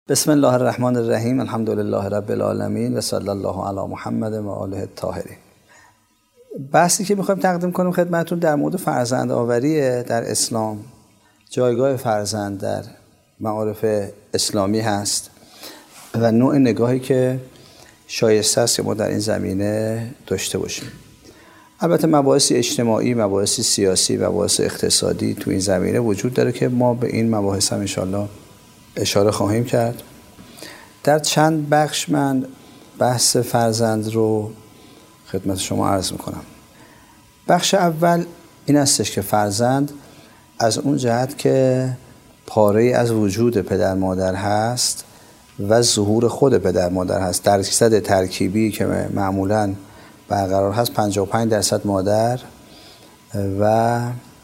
بسم الله الرحمن الرحیم. الحمد لله رب العالمین و صلی الله علی محمد و آله الطاهرین. بحثی که میخوایم تقدیم کنیم خدمتتون در مورد فرزند آوری در اسلام، جایگاه فرزند در معارف اسلامی هست و نوع نگاهی که شایسته است که ما در این زمینه داشته باشیم. البته مباحث اجتماعی، مباحث سیاسی، مباحث اقتصادی تو این زمینه وجود داره که ما به این مباحث هم انشاءالله اشاره خواهیم کرد. در چند بخش من بحث فرزند رو خدمت شما عرض میکنم. بخش اول این استش که فرزند از اون جهت که پاره از وجود پدر مادر هست و ظهور خود پدر مادر هست، درصد ترکیبی که معمولاً برقرار هست 55% مادر و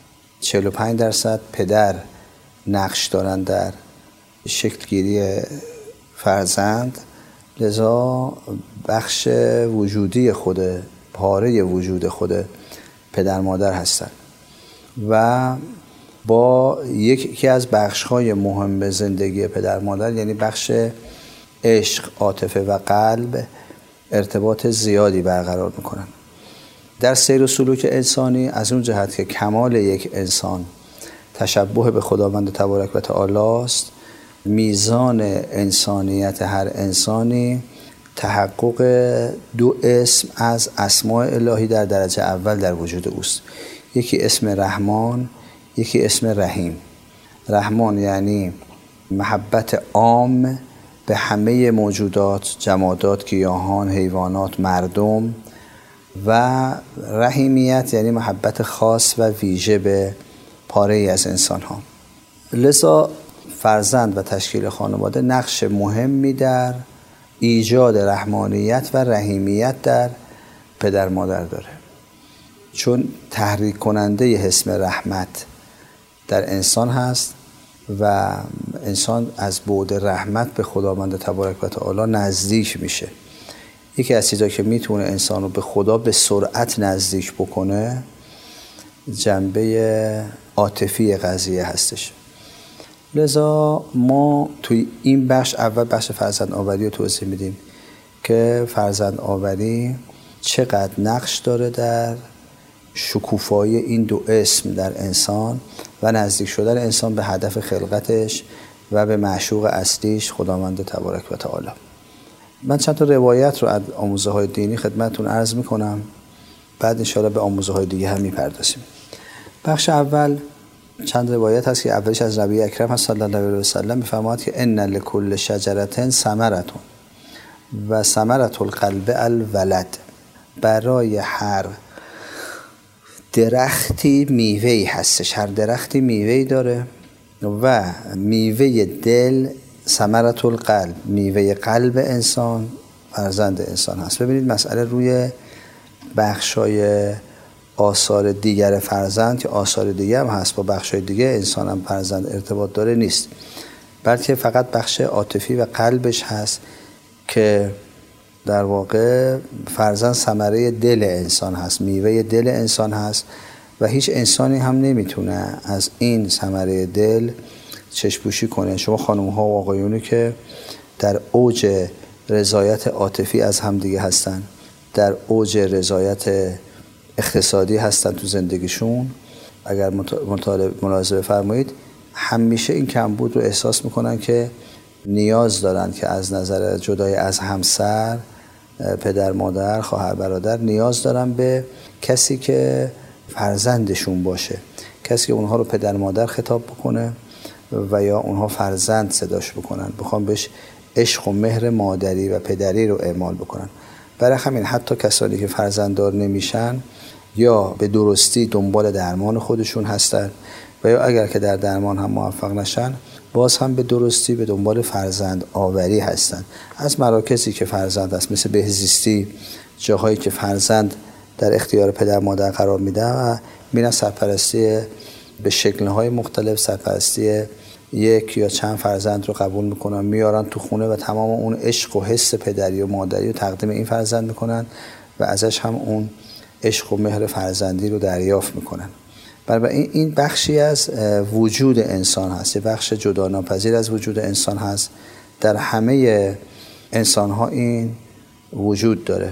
45% پدر نقش دارن در شکلگیری فرزند. لذا بخش وجودی خود، پاره وجود خود پدر مادر هستند و با یکی از بخش‌های مهم زندگی پدر مادر، یعنی بخش عشق، عاطفه و قلب، ارتباط زیادی برقرار میکنن. در سیر و سلوک انسانی از اون جهت که کمال یک انسان تشبه به خداوند تبارک و تعالی است، میزان انسانیت هر انسانی تحقق دو اسم از اسماء الهی در درجه اول در وجود اوست. یکی اسم رحمان، یکی اسم رحیم. رحمان یعنی محبت عام به همه موجودات، جمادات، گیاهان، حیوانات، مردم، و رحیمیت یعنی محبت خاص و ویژه به پاره ای از انسان ها. لذا فرزند و تشکیل خانواده نقش مهمی در ایجاد رحمانیت و رحیمیت در پدر مادر داره، چون تحریک کننده حس رحمت در انسان هست و انسان از بعد رحمت به خداوند تبارک و تعالی نزدیک میشه. یکی از چیزایی که میتونه انسان رو به خدا به سرعت نزدیک بکنه جنبه عاطفی قضیه هستش. لذا ما توی این بخش اول بخش فرزند آوری رو توضیح میدیم که فرزند آوری چقدر نقش داره در شکوفایی این دو اسم در انسان و نزدیک شدن انسان به هدف خلقتش و به معشوق اصلیش خداوند تبارک و تعالی. من چند تا روایت رو از آموزه های دینی خدمتتون عرض میکنم، بعد انشاءالله به آموزه های دیگه هم میپردازیم. بخش اول چند روایت هست که اولش از نبی اکرم هست صلی الله علیه و سلم، میفرماید که ان لکل شجرة ثمرة و ثمرة القلب الولد. برای هر درختی میوه‌ای هستش، هر درختی میوه‌ای داره و میوه دل ثمرة القلب، میوه قلب انسان فرزند انسان هست. ببینید مسئله روی بخشای آثار دیگر فرزند که آثار دیگه هم هست با بخشای دیگه انسان هم فرزند ارتباط داره نیست، بلکه فقط بخش عاطفی و قلبش هست که در واقع فرزند ثمره دل انسان هست، میوه دل انسان هست و هیچ انسانی هم نمیتونه از این ثمره دل چشم‌پوشی کنه. شما خانم‌ها و آقایونی که در اوج رضایت عاطفی از همدیگه هستن، در اوج رضایت اقتصادی هستن تو زندگیشون، اگر ملاحظه بفرمایید همیشه این کمبود رو احساس میکنن که نیاز دارن که از نظر جدای از همسر، پدر مادر، خواهر برادر، نیاز دارن به کسی که فرزندشون باشه، کسی که اونها رو پدر مادر خطاب بکنه و یا اونها فرزند صداش بکنن، بخوام بهش عشق و مهر مادری و پدری رو اعمال بکنن. برای همین حتی کسانی که فرزنددار نمیشن یا به درستی دنبال درمان خودشون هستن و یا اگر که در درمان هم موفق نشن باز هم به درستی به دنبال فرزند آوری هستن. از مراکزی که فرزند هست مثل بهزیستی، جاهایی که فرزند در اختیار پدر مادر قرار میده و میرن سرپرستی به شکل‌های مختلف، سرپرستی یک یا چند فرزند رو قبول میکنن، میارن تو خونه و تمام اون عشق و حس پدری و مادری رو تقدیم این فرزند میکنن و ازش هم اون عشق و مهر فرزندی رو دریافت میکنن. برای این بخشی از وجود انسان هست، یه بخش جدا ناپذیر از وجود انسان هست در همه انسان‌ها این وجود داره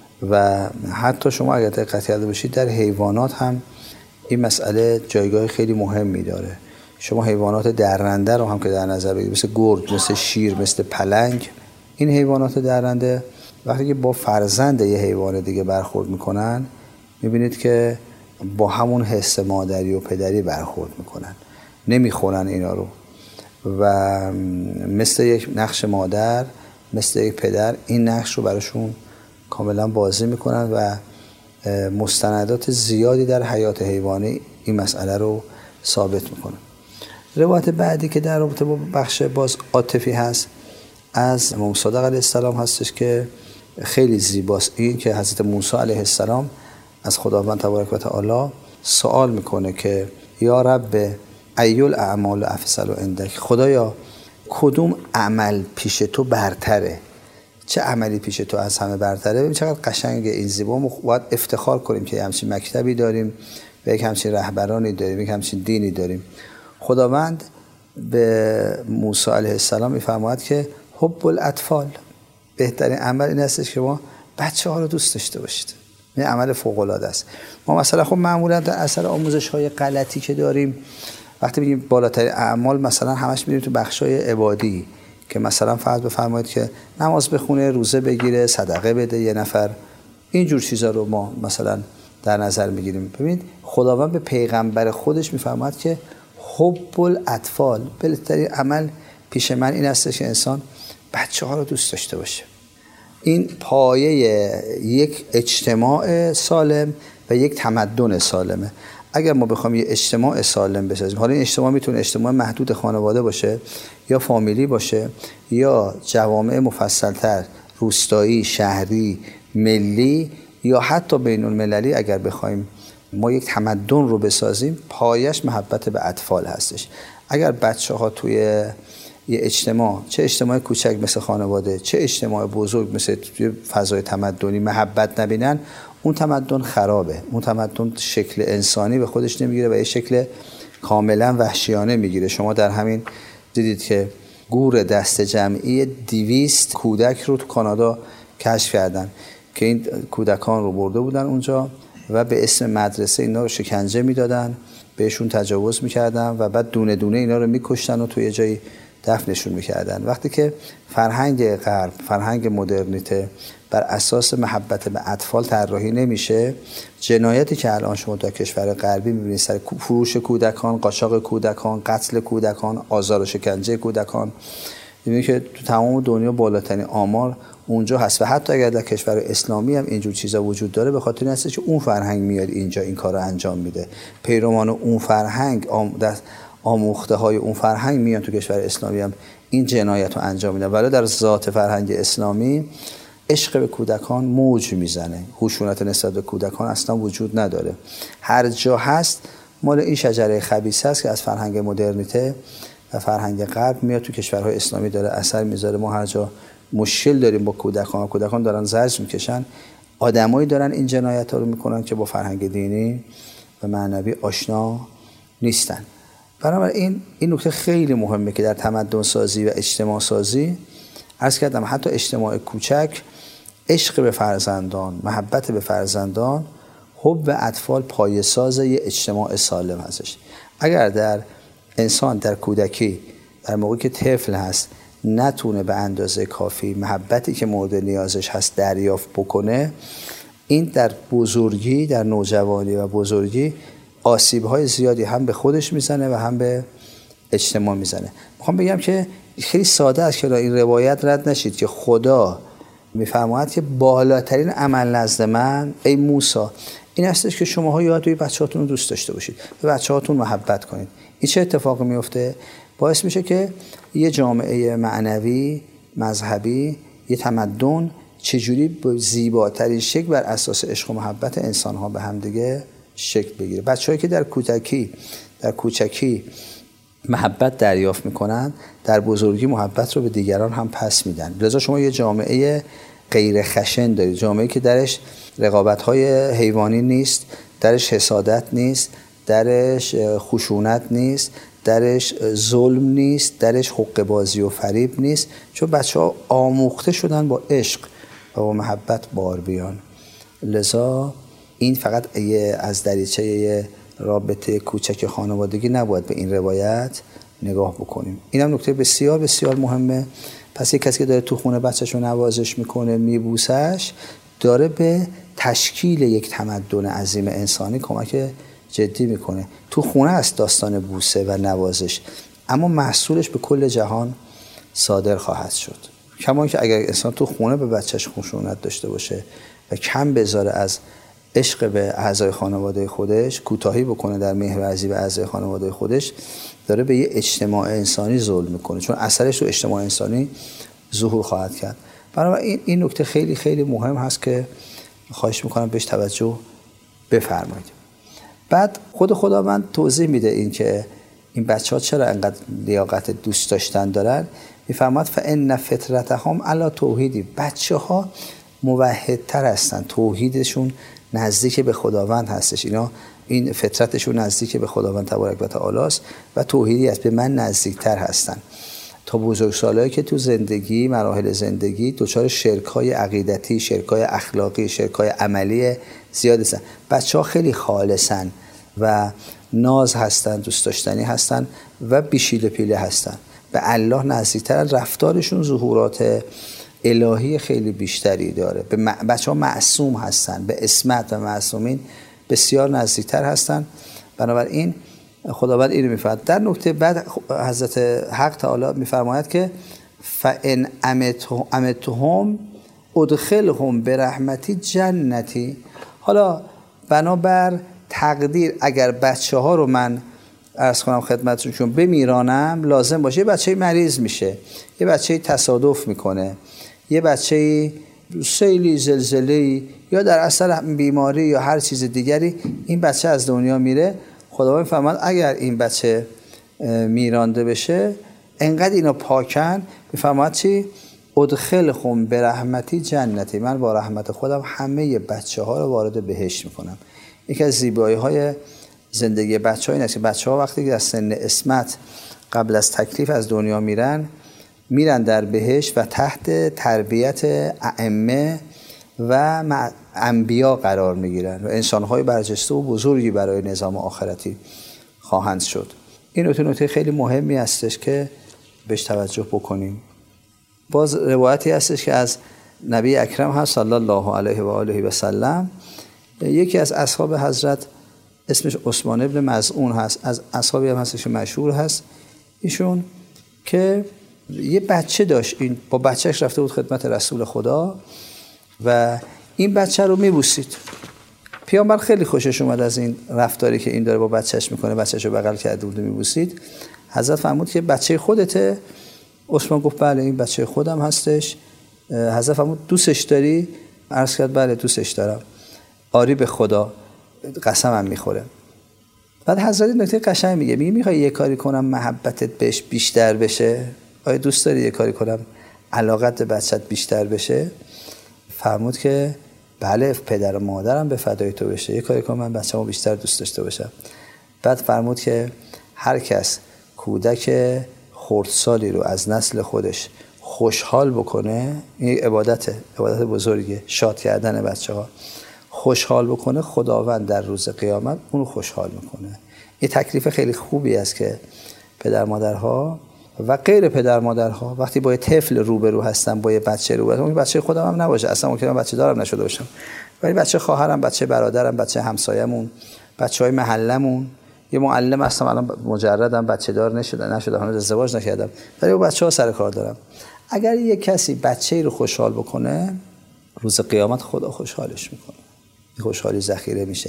و حتی شما اگر دقت کرده باشید در حیوانات هم این مسئله جایگاه خیلی مهمی داره. شما حیوانات درنده رو هم که در نظر بگیرید، مثل گرگ، مثل شیر، مثل پلنگ، این حیوانات درنده وقتی که با فرزند یه حیوان دیگه برخورد میکنن میبینید که با همون حس مادری و پدری برخورد میکنن، نمیخورن اینا رو و مثل یک نقش مادر، مثل یک پدر این نقش رو براشون کاملا بازی میکنن و مستندات زیادی در حیات حیوانی این مسئله رو ثابت میکنن. روایت بعدی که در رابطه با بخش باز عاطفی هست از امام صادق علیه السلام هستش که خیلی زیباست. این که حضرت موسی علیه السلام از خداوند تبارک و تعالی سوال میکنه که یا رب ایل اعمال افضل عندک، خدایا کدوم عمل پیش تو برتره؟ چه عملی پیش تو از همه برتره؟ ببین چقدر قشنگه این زیبا. ما باید افتخار کنیم که همچین مکتبی داریم و یک همچین رهبرانی داریم، یک همچین دینی داریم. خداوند به موسی علیه السلام میفرماید که حب الاطفال، بهترین عمل این هستش که ما بچه ها رو دوست داشته باشید. این عمل فوق العاده است. ما مثلا خب معمولا در اثر آموزش های غلطی که داریم وقتی میگیم بالاترین اعمال مثلا همش میریم تو بخشای عبادی که مثلا فرض بفرمایید که نماز بخونه، روزه بگیره، صدقه بده یه نفر، اینجور چیزا رو ما مثلا در نظر میگیریم. ببینید خداوند به پیغمبر خودش میفرماید که حب الاطفال، بهترین عمل پیش من این است که انسان بچه ها رو دوست داشته باشه. این پایه یک اجتماع سالم و یک تمدن سالمه. اگر ما بخوام یه اجتماع سالم بسازیم، حالا این اجتماع میتونه اجتماع محدود خانواده باشه یا فامیلی باشه یا جوامع مفصل‌تر، روستایی، شهری، ملی یا حتی بین المللی، اگر بخوایم ما یک تمدن رو بسازیم پایش محبت به اطفال هستش. اگر بچه‌ها توی یه اجتماع، چه اجتماع کوچک مثل خانواده، چه اجتماع بزرگ مثل توی فضای تمدنی محبت نبینن، اون تمدن خرابه. اون تمدن شکل انسانی به خودش نمیگیره و یه شکل کاملا وحشیانه میگیره. شما در همین دیدید که گور دست جمعی 200 کودک رو تو کانادا کشف کردن که این کودکان رو برده بودن اونجا و به اسم مدرسه اینا رو شکنجه میدادن، بهشون تجاوز میکردن و بعد دونه دونه اینا رو میکشتن و توی جایی دفنشون میکردن. وقتی که فرهنگ غرب، فرهنگ مدرنیته بر اساس محبت به اطفال طراحی نمیشه، جنایتی که الان شما در کشور غربی میبینید سر فروش کودکان، قاچاق کودکان، قتل کودکان، آزار و شکنجه کودکان، میبینید که تو تمام دنیا بالاترین آمار اونجا هست. و حتی اگر در کشور اسلامی هم اینجور چیزا وجود داره، به خاطر این هست که اون فرهنگ میاد اینجا این کارو انجام میده. پیروان اون فرهنگ، آموخته های اون فرهنگ میان تو کشور اسلامی هم این جنایت رو انجام میدن. ولی در ذات فرهنگ اسلامی عشق به کودکان موج میزنه، خشونت نسبت به کودکان اصلا وجود نداره. هر جا هست مال این شجره خبیث هست که از فرهنگ مدرنیته و فرهنگ غرب میاد تو کشورهای اسلامی داره اثر میذاره. ما هر جا مشکل داریم با کودکان دارن زجر میکشن، آدمایی دارن این جنایت ها رو میکنن که با فرهنگ دینی و معنوی آشنا نیستن. بنابراین این نکته خیلی مهمه که در تمدن سازی و اجتماع سازی، عرض کردم حتی اجتماع کوچک، عشق به فرزندان، محبت به فرزندان، حب اطفال پایه‌ساز یه اجتماع سالم هستش. اگر در انسان در کودکی، در موقعی که طفل هست، نتونه به اندازه کافی محبتی که مورد نیازش هست دریافت بکنه، این در بزرگی، در نوجوانی و بزرگی آسیب‌های زیادی هم به خودش میزنه و هم به اجتماع میزنه. میخوام بگم که خیلی ساده است که این روایت رد نشید که خدا میفرماید که بالاترین عمل نزد من ای موسی این هستش که شماها یاد بگیرید بچه‌هاتون رو دوست داشته باشید، به بچه‌هاتون محبت کنید. این چه اتفاقی میفته؟ باعث میشه که یه جامعه معنوی، مذهبی، یه تمدن چجوری به زیباترین شکل بر اساس عشق و محبت انسان‌ها به هم دیگه شکل بگیره. بچه‌هایی که در کوچکی محبت دریافت میکنن، در بزرگی محبت رو به دیگران هم پس میدن. لذا شما یه جامعه غیر خشن دارید، جامعه‌ای که درش رقابت‌های حیوانی نیست، درش حسادت نیست، درش خشونت نیست، درش ظلم نیست، درش حقه بازی و فریب نیست، چون بچه‌ها آموخته شدن با عشق و با محبت بار بیان. لذا این فقط از دریچه رابطه کوچک خانوادگی نباید به این روایت نگاه بکنیم. این هم نکته بسیار بسیار مهمه. پس یک کسی که داره تو خونه بچه‌شو نوازش میکنه، میبوسش، داره به تشکیل یک تمدن عظیم انسانی کمک جدی میکنه. تو خونه است داستان بوسه و نوازش، اما محصولش به کل جهان صادر خواهد شد. کما که اگر انسان تو خونه به بچهش خشونت داشته باشه و کم بذاره از عشق به اعضای خانواده خودش، کوتاهی بکنه در مهرورزی به اعضای خانواده خودش، داره به یه اجتماع انسانی ظلم میکنه، چون اثرش تو اجتماع انسانی ظهور خواهد کرد. بنابراین این نکته خیلی خیلی مهم هست که خواهش میکنم بهش توجه بفرمایید. بعد خداوند توضیح میده این که این بچه‌ها چرا انقدر لیاقت دوست داشتن دارن. میفرماد فان فطرتهم علی توحیدی، بچه‌ها موحدتر هستن، توحیدشون نزدیک به خداوند هستش، این فطرتشون نزدیک به خداوند تبارک و تعالی است و توحیدی است، به من نزدیکتر هستن. تا بزرگسالایی که تو زندگی، مراحل زندگی دچار شرک‌های عقیدتی، شرک‌های اخلاقی، شرک‌های عملی زیاد هستن. بچه‌ها خیلی خالصن و ناز هستن، دوست داشتنی هستن و بیشیل پیله هستن، به الله نزدیکترن، رفتارشون ظهورات الهی خیلی بیشتری داره. بچه‌ها معصوم هستن، به عصمت و معصومین بسیار نزدیکتر هستن. بنابراین خداوند اینو میفرماید. در نکته بعد حضرت حق تعالی میفرماید که فان امتهم ادخلهم برحمتی جنتی. حالا بنابر تقدیر اگر بچه‌ها رو من عرض کنم خدمتتون چون بمیرانم، لازم باشه یه بچه مریض میشه، یه بچه تصادف میکنه، یه بچه سیلی، زلزله‌ای یا در اثر بیماری یا هر چیز دیگری این بچه از دنیا میره، خداوند فرمان اگر این بچه میرانده بشه، انقدر اینا پاکن، میفرماد چی؟ ادخلهم برحمتی جنتی، من با رحمت خودم همه بچه‌ها رو وارد بهشت میکنم. یکی از زیبایی‌های زندگی بچه‌ها این است که بچه‌ها وقتی که از سن عصمت قبل از تکلیف از دنیا میرن در بهشت و تحت تربیت ائمه و انبیا قرار میگیرن و انسان‌های برجسته و بزرگی برای نظام آخرتی خواهند شد. این نکته خیلی مهمی هستش که بهش توجه بکنیم. باز روایتی هستش که از نبی اکرم هست صلی الله علیه و آله و سلم، یکی از اصحاب حضرت اسمش عثمان ابن مظعون هست، از اصحابی هم هستش که مشهور هست ایشون، که یه بچه داشت، این با بچهش رفته بود خدمت رسول خدا و این بچه رو میبوسید. پیامبر خیلی خوشش اومد از این رفتاری که این داره با بچهش میکنه، بچهش رو بغل کرده بود و میبوسید. حضرت فرمود که بچه خودته؟ عثمان گفت بله این بچه خودم هستش. حضرت فرمود دوستش داری؟ عرض کرد بله دوستش دارم. آری به خدا قسمم میخوره. بعد حضرت نکته قشنگ میگه میخوای یه کاری کنم محبتت بهش بیشتر بشه؟ آیا دوست داری یه کاری کنم علاقت به بچت بیشتر بشه؟ فرمود که بله پدر و مادرم به فدای تو بشه، یه کاری کنم من بچه‌مو بیشتر دوست داشته باشم. بعد فرمود که هر کس کودک خردسالی رو از نسل خودش خوشحال بکنه، این عبادت بزرگه، شاد کردن بچه‌ها، خوشحال بکنه، خداوند در روز قیامت اون رو خوشحال میکنه. این تکلیف خیلی خوبی است که پدر مادرها و غیر پدر مادرها وقتی با یه طفل روبرو هستن، با یه بچه روبرو هستن، بچه خودم هم نباشه، اصلا ممکنه بچه دارم نشده باشم، ولی بچه خواهرم، بچه برادرم، بچه همسایه‌مون، بچهای محلمون، یه معلم هستم الان مجردم، بچه دار نشدم، هنوز ازدواج نکردم، ولی با بچه‌ها سر کار دارم. اگر یه کسی بچه‌ای رو خوشحال بکنه، روز قیامت خدا خوشحالش میکنه، خوشحالی ذخیره میشه.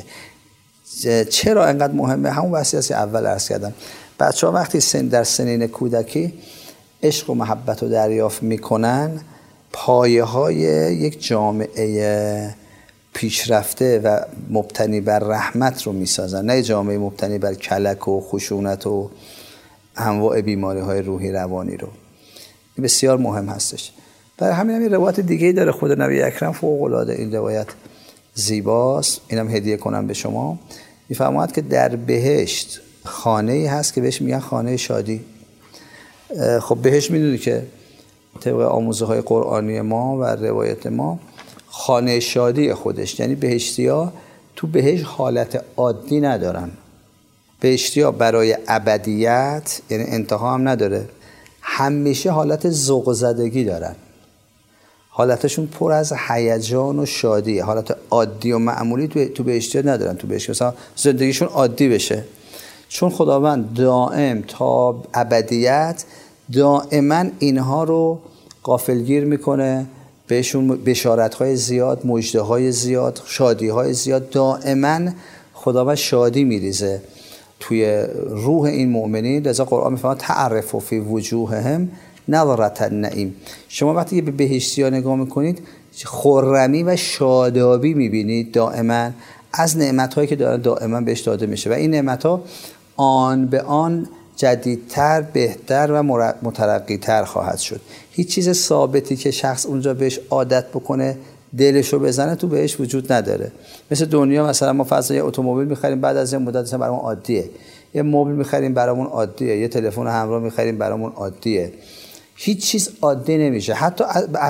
چرا انقدر مهمه؟ همون بحثی است که اول عرض کردم. بچه‌ها وقتی در سنین کودکی عشق و محبت رو دریافت میکنن، پایه‌های یک جامعه پیشرفته و مبتنی بر رحمت رو میسازن، نه جامعه مبتنی بر کلک و خشونت و انواع بیماری‌های روحی روانی رو. این بسیار مهم هستش. برای همین روایت دیگه‌ای داره خود نبی اکرم، فوق‌العاده این روایت زیباست، اینم هدیه کنم به شما. میفرماید که در بهشت خانه‌ای هست که بهش میگن خانه شادی. خب بهش میدونی که طبق آموزه‌های قرآنی ما و روایت ما خانه شادی خودش، یعنی بهشتی‌ها تو بهشت حالت عادی ندارن. بهشتی‌ها برای ابدیت، یعنی انتها هم نداره، همیشه حالت ذوق زدگی دارن. حالتشون پر از هیجان و شادی. حالت عادی و معمولی تو بهشتی‌ها ندارن. تو بهشت مثلا زندگیشون عادی بشه، چون خداوند دائم تا ابدیت دائما اینها رو غافلگیر میکنه، بهشون بشارت‌های زیاد، مژده‌های زیاد، شادی‌های زیاد، دائما خداوند شادی میریزه توی روح این مؤمنین. لذا قرآن میفرماید تعرف فی وجوههم نظرة النعیم. شما وقتی به بهشتی‌ها نگاه میکنید خرمی و شادابی میبینید دائما از نعمت‌هایی که دارن دائما بهش داده میشه و این نعمت‌ها آن به آن جدیدتر، بهتر و مترقی‌تر خواهد شد. هیچ چیز ثابتی که شخص اونجا بهش عادت بکنه دلشو بزنه تو بهش وجود نداره. مثل دنیا مثلا ما فرض یه اتومبیل می‌خریم، بعد از یه مدت مثلا برامون عادیه. یه مبل می‌خریم برامون عادیه، یه تلفن همراه می‌خریم برامون عادیه. هیچ چیز عادی نمیشه. حتی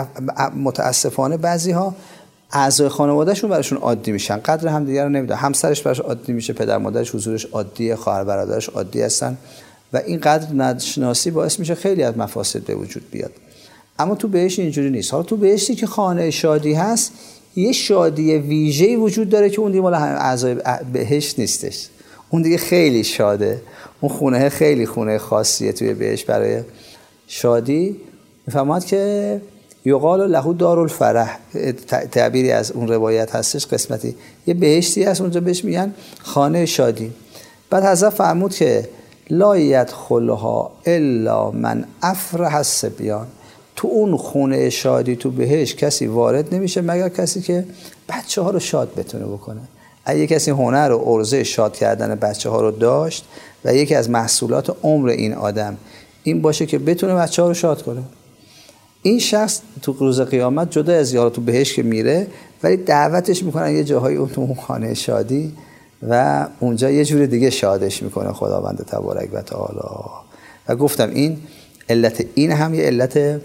متاسفانه بعضی‌ها اعضای خانوادهشون براشون عادی میشن، قدر همدیگه رو نمیدونن. همسرش براش عادی میشه، پدر مادرش حضورش عادیه، خواهر برادرش عادی هستن و این قدر نشناسی باعث میشه خیلی از مفاسد به وجود بیاد. اما تو بهشت اینجوری نیست. حالا تو بهشتی که خانه شادی هست، یه شادی ویژه‌ای وجود داره که اون دیگه مال اعضای بهشت نیستش. اون دیگه خیلی شاده. اون خونه خیلی خونه خاصیه توی بهشت برای شادی. میفهمد که یقال له دار الفرح، تعبیری از اون روایت هستش، قسمتی یه بهشتی هست اونجا بهش میگن خانه شادی. بعد حضرت فرمود که لا یدخلها الا من افرح الصبیان، تو اون خونه شادی تو بهشت کسی وارد نمیشه مگر کسی که بچه ها رو شاد بتونه بکنه. اگه کسی هنر و عرضه شاد کردن بچه ها رو داشت و یکی از محصولات عمر این آدم این باشه که بتونه بچه ها رو شاد کنه، این شخص تو روز قیامت جدا از یارو تو بهشت که میره، ولی دعوتش میکنن یه جاهایی اون تو خانه شادی و اونجا یه جور دیگه شادش میکنه خداوند تبارک و تعالی. و گفتم این علت، این هم یه علت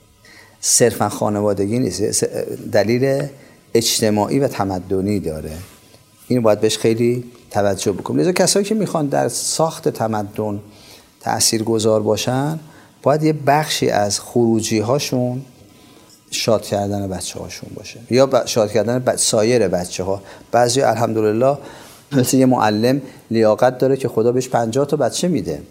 صرفا خانوادگی نیست، دلیل اجتماعی و تمدنی داره. این باید بهش خیلی توجه بکنیم. لذا کسایی که میخوان در ساخت تمدن تاثیرگذار باشن باید یه بخشی از خروجی هاشون شاد کردن بچه هاشون باشه یا شاد کردن سایر بچه ها. بعضی الحمدلله مثل یه معلم لیاقت داره که خدا بهش 50 تا بچه میده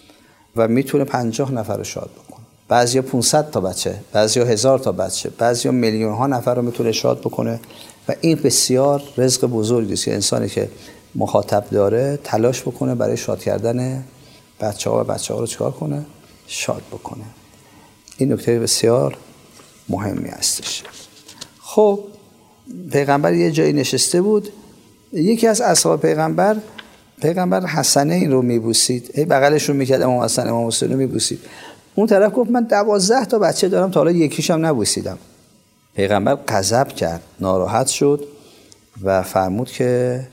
و میتونه 50 نفر رو شاد بکنه. بعضی 500 تا بچه، بعضی 1000 تا بچه، بعضی میلیون ها نفر رو میتونه شاد بکنه و این بسیار رزق بزرگی است که انسانی که مخاطب داره تلاش بکنه برای شاد کردن بچه ها و بچه ها رو چکار کنه؟ شاد بکنه. این نکته بسیار مهمی هستش. خب پیغمبر یه جایی نشسته بود، یکی از اصحاب پیغمبر حسنه این رو میبوسید، بغلش رو میکرد، امام حسن امام حسین رو میبوسید. اون طرف گفت من 12 تا بچه دارم تا حالا یکیشم نبوسیدم. پیغمبر غضب کرد، ناراحت شد و فرمود که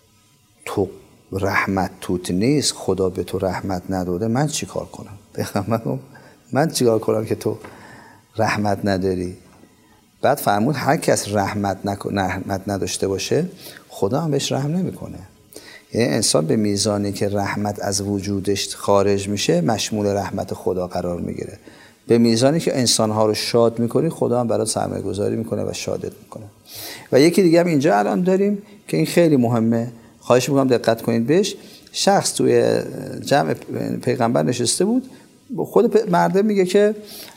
تو رحمت توت نیست، خدا به تو رحمت نداده، من چی کار کنم؟ پیغمبر گفت من چی کار کنم که تو رحمت نداری؟ بعد فرمود هر کس رحمت نداشته باشه خدا هم بهش رحم نمیکنه. یعنی انسان به میزانی که رحمت از وجودش خارج میشه مشمول رحمت خدا قرار میگیره. به میزانی که انسانها رو شاد میکنی خدا هم برات سرمایه گذاری میکنه و شادت میکنه. و یکی دیگه هم اینجا الان داریم که این خیلی مهمه، خواهش میکنم دقت کنید بهش. شخص توی جمع پیغمبر نشسته بود، خود مرده میگه که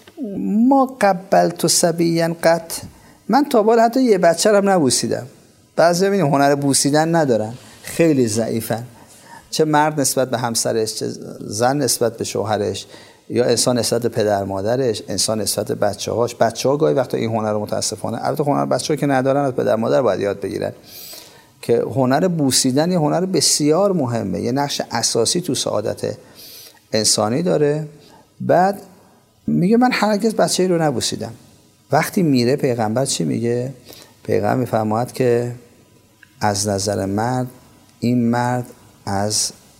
ما قبلت صبیًا قط، من تا بالا حتی یه بچه رو هم نبوسیدم. بعضی ببینیم هنر بوسیدن ندارن، خیلی ضعیفن، چه مرد نسبت به همسرش، چه زن نسبت به شوهرش، یا انسان نسبت به پدر مادرش، انسان نسبت به بچه‌هاش. بچه‌ها گاهی وقتا این هنر رو متاسفانه، البته هنر بچه‌ها که ندارن از پدر مادر باید یاد بگیرن که هنر بوسیدن یه هنر بسیار مهمه، یه نقش اساسی تو سعادت انسانی داره. بعد میگه من هرگز بچه‌ای رو نبوسیدم. وقتی میره پیغمبر چی میگه؟ پیغمبر میفرماید که از نظر مرد این مرد از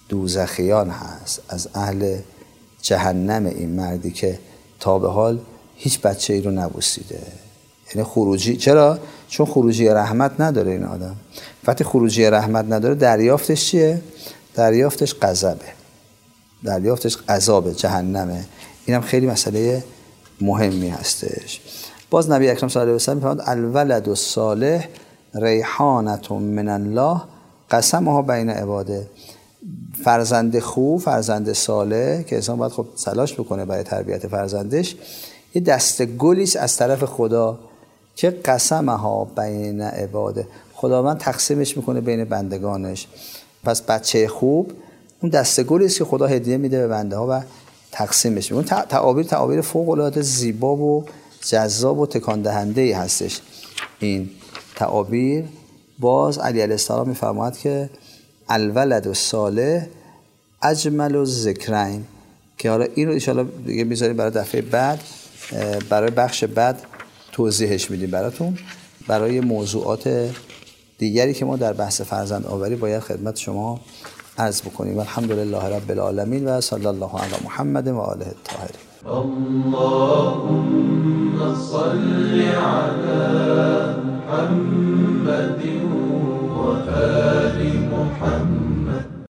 دوزخیان هست، از اهل جهنم این مردی که تا به حال هیچ بچه ای رو نبوسیده. یعنی خروجی، چرا؟ چون خروجی رحمت نداره این آدم. وقتی خروجی رحمت نداره دریافتش چیه؟ دریافتش غضبه، دریافتش عذاب جهنمه. اینم خیلی مسئله مهمی هستش. باز نبی اکرم صلی الله علیه و سلم فرمود الولد الصالح ریحانة من الله قسمها بین عباده. فرزند خوب، فرزند صالح که انسان باید خب تلاش بکنه برای تربیت فرزندش، یه دسته گلیست از طرف خدا که قسمها بین عباده، خداوند تقسیمش میکنه بین بندگانش. پس بچه خوب اون دسته گلیست که خدا هدیه میده به بنده ها و تقسیمش میکنه. تعابیر فوق العاده زیبا و جذاب و تکان دهنده ای هستش این تعابیر. باز علی علیه السلام میفرماید که الولد الصالح اجمل الذکرین، که حالا این رو ان شاءالله دیگه میذاریم برای دفعه بعد، برای بخش بعد توضیحش میدیم براتون، برای موضوعات دیگری که ما در بحث فرزند آوری باید خدمت شما عرض بکنیم. الحمدلله رب العالمین و صلی الله علی محمد و آله الطاهرین. اللهم صل علی